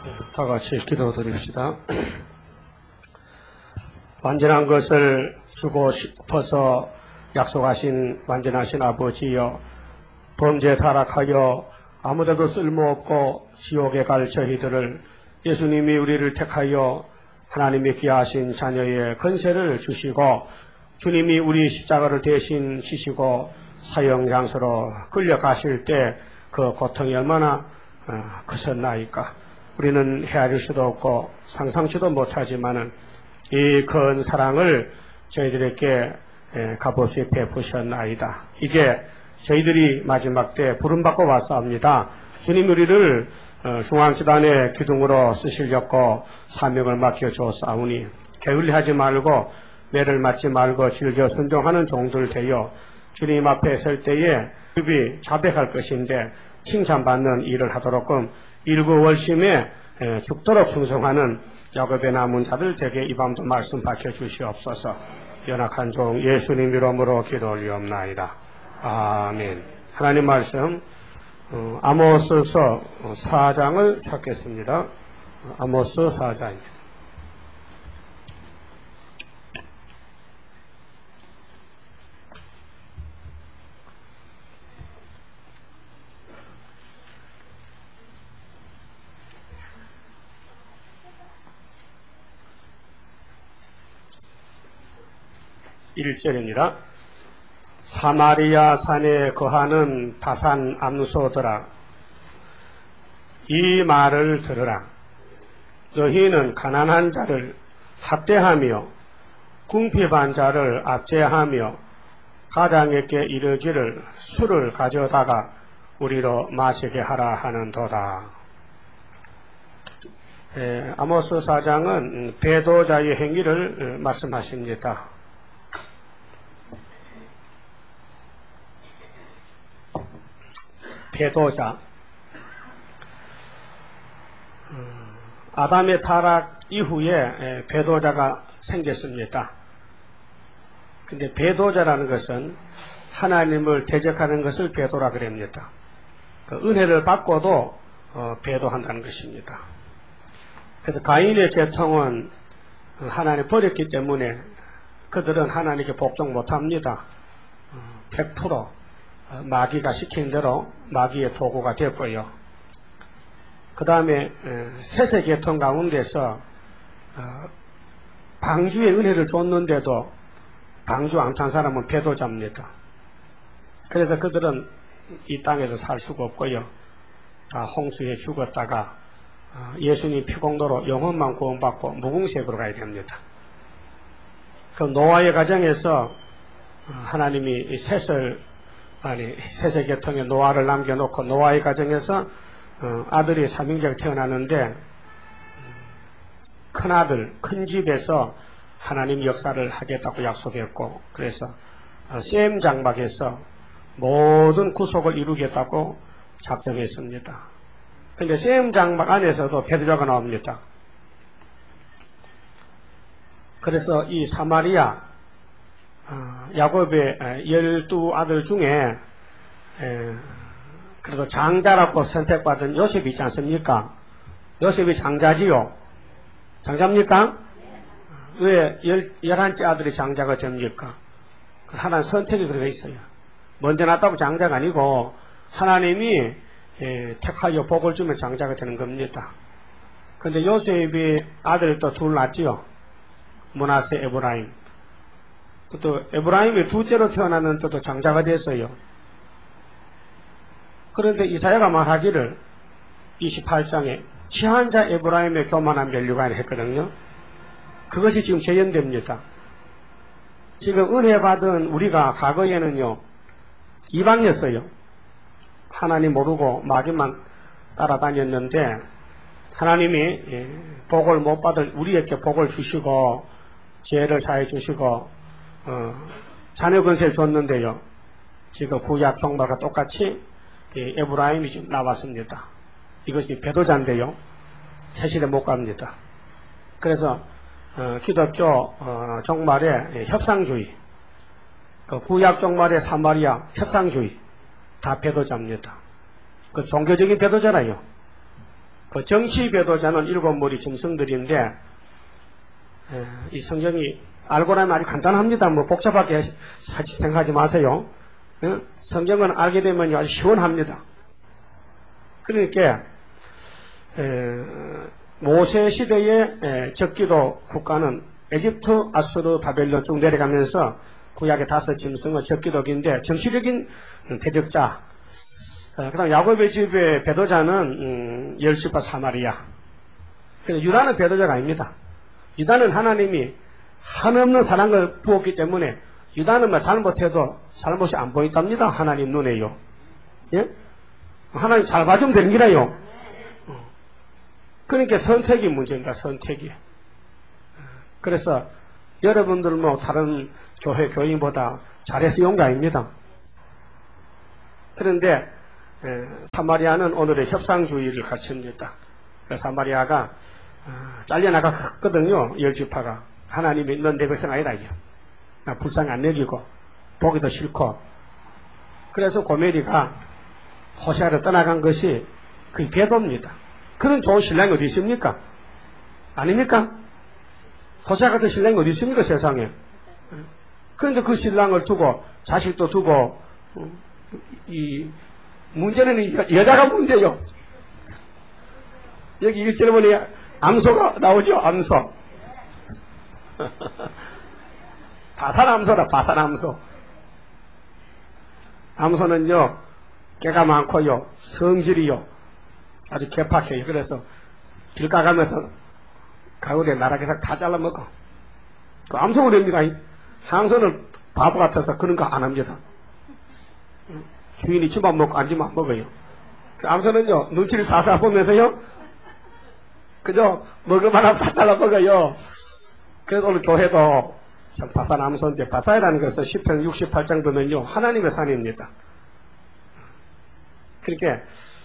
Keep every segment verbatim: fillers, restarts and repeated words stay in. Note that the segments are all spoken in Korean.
다 같이 기도드립시다. 완전한 것을 주고 싶어서 약속하신 완전하신 아버지여, 범죄에 타락하여 아무데도 쓸모없고 지옥에 갈 저희들을 예수님이 우리를 택하여 하나님이 귀하신 자녀의 권세를 주시고 주님이 우리 십자가를 대신 지시고 사형장소로 끌려가실 때 그 고통이 얼마나 크셨나이까. 우리는 헤아릴 수도 없고 상상치도 못하지만은 이 큰 사랑을 저희들에게 값없이 베푸셨나이다. 이게 저희들이 마지막 때 부름받고 왔사옵니다. 주님 우리를 중앙지단의 기둥으로 쓰시려고 사명을 맡겨주었사오니 게을리하지 말고 매를 맞지 말고 즐겨 순종하는 종들 되어 주님 앞에 설 때에 급이 자백할 것인데 칭찬받는 일을 하도록끔 일구월심에 죽도록 충성하는 야곱의 남은 자들 되게 이 밤도 말씀 밝혀주시옵소서. 연약한 종 예수님 이름으로 기도 올리옵나이다. 아멘. 하나님 말씀 어, 아모스서 사 장을 찾겠습니다. 아모스 사 장입니다. 일 절입니다. 사마리아 산에 거하는 바산 암소들아, 이 말을 들으라. 너희는 가난한 자를 학대하며 궁핍한 자를 압제하며 가장에게 이르기를 술을 가져다가 우리로 마시게 하라 하는도다. 에, 아모스 사 장은 배도자의 행위를 말씀하십니다. 배도자. 아담의 타락 이후에 배도자가 생겼습니다. 근데 배도자라는 것은 하나님을 대적하는 것을 배도라 그럽니다. 그 은혜를 받고도 배도한다는 것입니다. 그래서 가인의 계통은 하나님 버렸기 때문에 그들은 하나님께 복종 못합니다. 백 퍼센트 마귀가 시킨 대로 마귀의 도구가 되었고요. 그 다음에 셋의 계통 가운데서 방주의 은혜를 줬는데도 방주 안 탄 사람은 배도자입니다. 그래서 그들은 이 땅에서 살 수가 없고요. 다 홍수에 죽었다가 예수님 피공로로 영혼만 구원받고 무궁색으로 가야 됩니다. 그 노아의 가정에서 하나님이 셋을 아니 셋의 계통에 노아를 남겨놓고 노아의 가정에서 어, 아들이 삼형제가 태어났는데 큰아들 큰 집에서 하나님 역사를 하겠다고 약속했고 그래서 어, 셈 장막에서 모든 구속을 이루겠다고 작정했습니다. 그런데 셈 장막 안에서도 배도자가 나옵니다. 그래서 이 사마리아 어, 야곱의 열두 아들 중에 에, 그래도 장자라고 선택받은 요셉이 있지 않습니까? 요셉이 장자지요. 장자입니까? 왜 열, 열한째 아들이 장자가 됩니까? 하나님 선택이 그렇게 있어요. 먼저 났다고 장자가 아니고 하나님이 에, 택하여 복을 주면 장자가 되는 겁니다. 근데 요셉이 아들이 또 둘 낳지요. 므낫세, 에브라임. 또 에브라임이 둘째로 태어나는 또 장자가 됐어요. 그런데 이사야가 말하기를 이십팔 장에 취한 자 에브라임의 교만한 면류관을 했거든요. 그것이 지금 재현됩니다. 지금 은혜 받은 우리가 과거에는요 이방이었어요. 하나님 모르고 마귀만 따라다녔는데 하나님이 복을 못 받은 우리에게 복을 주시고 죄를 사해 주시고 어, 자녀 권세를 줬는데요. 지금 구약 종말과 똑같이 에브라임이 지금 나왔습니다. 이것이 배도자인데요. 세실에 못 갑니다. 그래서 어, 기독교 어, 종말의 협상주의, 그 구약 종말의 사마리아 협상주의 다 배도자입니다. 그 종교적인 배도자라요. 그 정치 배도자는 일곱 무리 짐승들인데, 에, 이 성경이 알고 나면 아주 간단합니다. 뭐 복잡하게 생각하지 마세요. 에? 성경은 알게 되면 아주 시원합니다. 그러니까 에, 모세 시대의 에, 적기도 국가는 에집트, 아수르, 바벨론 쭉 내려가면서 구약의 다섯 짐승은 적기독인데 정치적인 대적자. 어, 그 다음 야곱의 집의 배도자는 음, 열지파 사마리아. 그래서 유다는 배도자가 아닙니다. 유다는 하나님이 한없는 사랑을 부었기 때문에 유다는 뭐 잘못해도 잘못이 안 보인답니다. 하나님 눈에요. 예? 하나님 잘 봐주면 되는 기라요. 어. 그러니까 선택이 문제입니다. 선택이. 그래서 여러분들 뭐 다른 교회 교인보다 잘해서 온 게 아닙니다. 그런데 에, 사마리아는 오늘의 협상주의를 가르칩니다. 그 사마리아가 어, 잘려나갔거든요. 열 지파가. 하나님이 넌 내 백성 아니다 이게. 나 불쌍히 안 내리고 보기도 싫고. 그래서 고멜이가 호세아를 떠나간 것이 그 배도입니다. 그런 좋은 신랑이 어디 있습니까? 아닙니까? 호세아 같은 신랑이 어디 있습니까? 세상에. 그런데 그 신랑을 두고 자식도 두고 이 문제는 여, 여자가 문제요. 여기 일 절에 보니 암소가 나오죠. 암소. 바산암소다. 바산암소. 암소는요 깨가 많고요 성질이요 아주 개팍해요. 그래서 길 가가면서 가을에 나락에서 다 잘라먹어. 그 암소가 됩니다. 항소는 바보 같아서 그런 거 안 합니다. 주인이 집안 먹고 앉으면 안 먹어요. 그 암소는요 눈치를 사사 보면서요 그저 먹을 만한 다 잘라 먹어요. 그래서 오늘 교회도 참 바산 암소인데 바산이라는 것은 시편 육십팔 장 보면요 하나님의 산입니다. 그렇게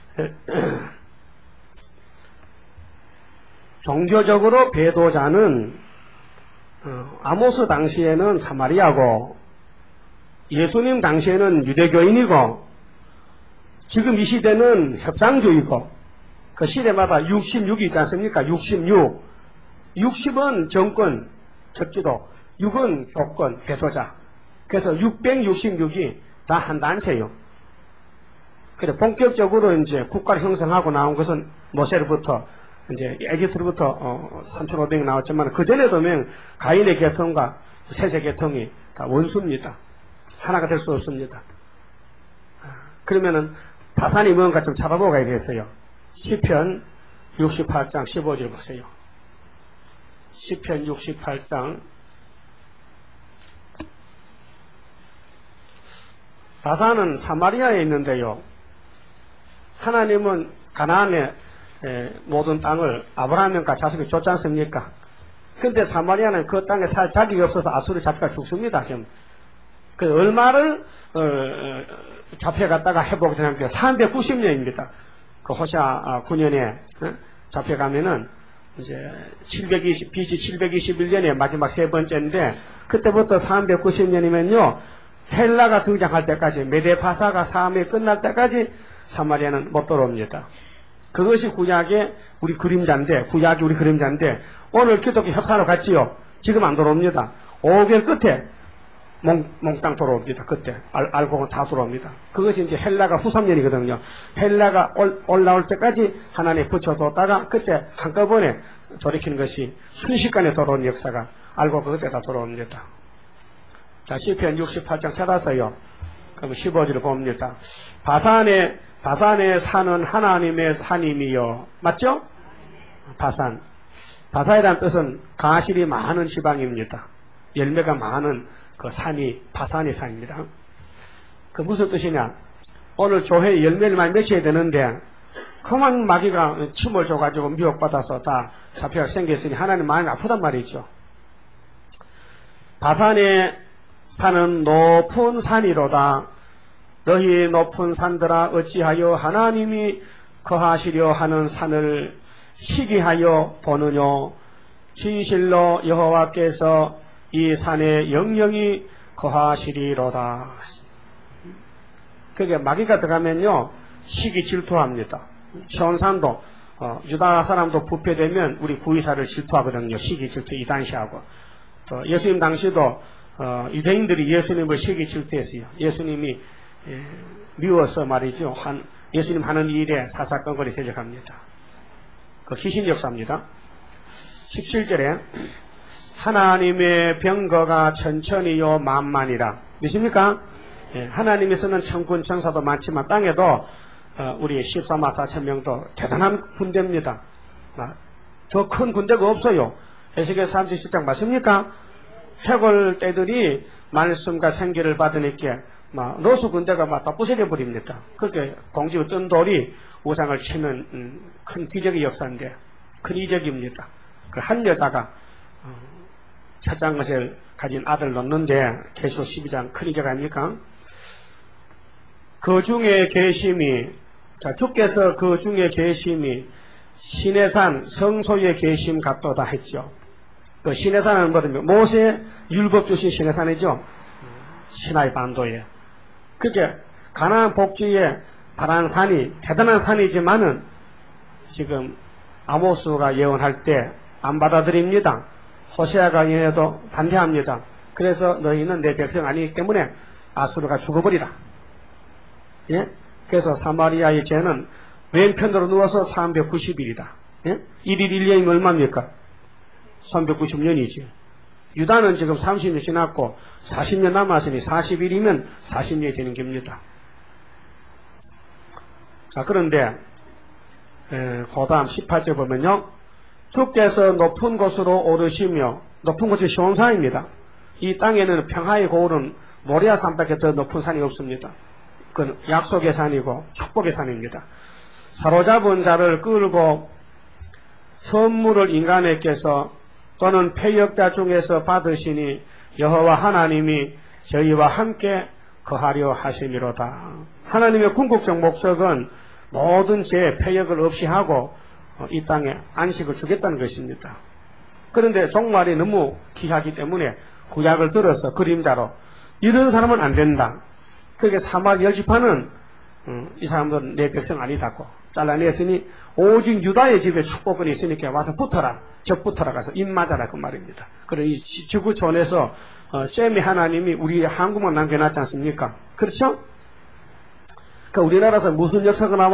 종교적으로 배도자는 어, 아모스 당시에는 사마리아고 예수님 당시에는 유대교인이고 지금 이 시대는 협상주의고 그 시대마다 육십육이 있지 않습니까? 육십육. 육십은 정권, 적기도, 육은 교권, 배도자. 그래서 육백육십육이 다 한 단체요. 그래 본격적으로 이제 국가를 형성하고 나온 것은 모세로부터 이제 에집트로부터 어, 삼천오백 년 나왔지만 그 전에도 가인의 계통과 셋의 계통이 다 원수입니다. 하나가 될 수 없습니다. 그러면은 바산이 뭔가 좀 찾아보고 가야겠어요. 시편 육십팔 장 십오 절 보세요. 시편 육십팔 장 바산은 사마리아에 있는데요. 하나님은 가나안의 모든 땅을 아브라함과 자식이 줬지 않습니까? 그런데 사마리아는 그 땅에 살 자격이 없어서 아수르 잡혀가 죽습니다. 지금 그 얼마를 어, 어, 잡혀갔다가 회복되는 게 삼백구십 년입니다. 그 호시아 구 년에 어? 잡혀가면은 이제 칠백이십 비씨 칠백이십일 년에 마지막 세 번째인데 그때부터 삼백구십 년이면요 헬라가 등장할 때까지 메데파사가 사함이 끝날 때까지 사마리아는 못 돌아옵니다. 그것이 구약의 우리 그림자인데 구약이 우리 그림자인데 오늘 기독교 협상으로 갔지요. 지금 안 돌아옵니다. 오 개월 끝에 몽, 몽땅 돌아옵니다. 그때 알, 알고 다 돌아옵니다. 그것이 이제 헬라가 후삼 년이거든요. 헬라가 올, 올라올 때까지 하나님에 붙여뒀다가 그때 한꺼번에 돌이키는 것이 순식간에 돌아온 역사가 알고 그때 다 돌아옵니다. 자, 시편 육십팔 장 찾아서요. 그럼 십오 절을 봅니다. 바산에 바산에 사는 하나님의 산임이요. 맞죠? 바산. 바산이라는 뜻은 가실이 많은 지방입니다. 열매가 많은 그 산이 바산의 산입니다. 그 무슨 뜻이냐? 오늘 교회에 열매를 많이 맺혀야 되는데 그만 마귀가 침을 줘가지고 미혹받아서 다 잡혀가 생겼으니 하나님 마음이 아프단 말이죠. 바산에 사는 높은 산이로다. 너희 높은 산들아 어찌하여 하나님이 거하시려 하는 산을 시기하여 보느냐. 진실로 여호와께서 이 산에 영영이 거하시리로다. 그게 마귀가 들어가면요 시기 질투합니다. 시온산도 어, 유다 사람도 부패되면 우리 구이사를 질투하거든요. 시기 질투 이단시하고. 또 예수님 당시도 어, 유대인들이 예수님을 시기 질투했어요. 예수님이 예, 미워서 말이죠. 한, 예수님 하는 일에 사사건거리 대적합니다. 그 희신 역사입니다. 십칠 절에 하나님의 병거가 천천히요 만만이라. 믿습니까? 예, 하나님에서는 천군 천사도 많지만 땅에도 어, 우리 십삼만 사천 명도 대단한 군대입니다. 더 큰 군대가 없어요. 에스겔 삼십칠 장 맞습니까? 해골 떼들이 말씀과 생기를 받으니까 막 로스 군대가 막 다 부서져 버립니다. 그렇게 공지에 뜬 돌이 우상을 치는 음, 큰 기적의 역사인데 큰 이적입니다. 그 한 여자가 어, 찾아온 것을 가진 아들 놓는데 계시록 십이 장 큰 이적 아닙니까? 그 중에 계심이 자 주께서 그 중에 계심이 시내산 성소의 계심 같도다 했죠. 그 시내산은 뭐든요? 모세 율법 주신 시내산이죠. 시나이 반도에. 그렇게 가나안 복지에 파란 산이 대단한 산이지만은 지금 아모스가 예언할 때 안 받아들입니다. 호세아가 예언해도 반대합니다. 그래서 너희는 내 백성 아니기 때문에 아수르가 죽어버리라. 예? 그래서 사마리아의 죄는 왼편으로 누워서 삼백구십 일이다. 예? 일 일 일 년이면 얼마입니까? 삼백구십 년이지. 유다는 지금 삼십 년 지났고 사십 년 남았으니 사십 일이면 사십 년이 되는 겁니다. 자, 그런데 에, 그 다음 십팔 절 보면요. 주께서 높은 곳으로 오르시며 높은 곳이 시온산입니다. 이 땅에는 평화의 고을은 모리아 산밖에 더 높은 산이 없습니다. 그건 약속의 산이고 축복의 산입니다. 사로잡은 자를 끌고 선물을 인간에게서 또는 패역자 중에서 받으시니 여호와 하나님이 저희와 함께 거하려 하심이로다. 하나님의 궁극적 목적은 모든 죄, 패역을 없이 하고 이 땅에 안식을 주겠다는 것입니다. 그런데 종말이 너무 귀하기 때문에 구약을 들어서 그림자로 이런 사람은 안 된다. 그게 사막 열지파는 음, 이 사람들은 내 백성 아니다고 잘라냈으니 오직 유다의 집에 축복권이 있으니까 와서 붙어라. 적 붙어라 가서 입 맞아라 그 말입니다. 그래 이 지구촌에서 어, 셈이 하나님이 우리 한국만 남겨놨지 않습니까? 그렇죠? 그러니까 우리나라에서 무슨 역사가 나와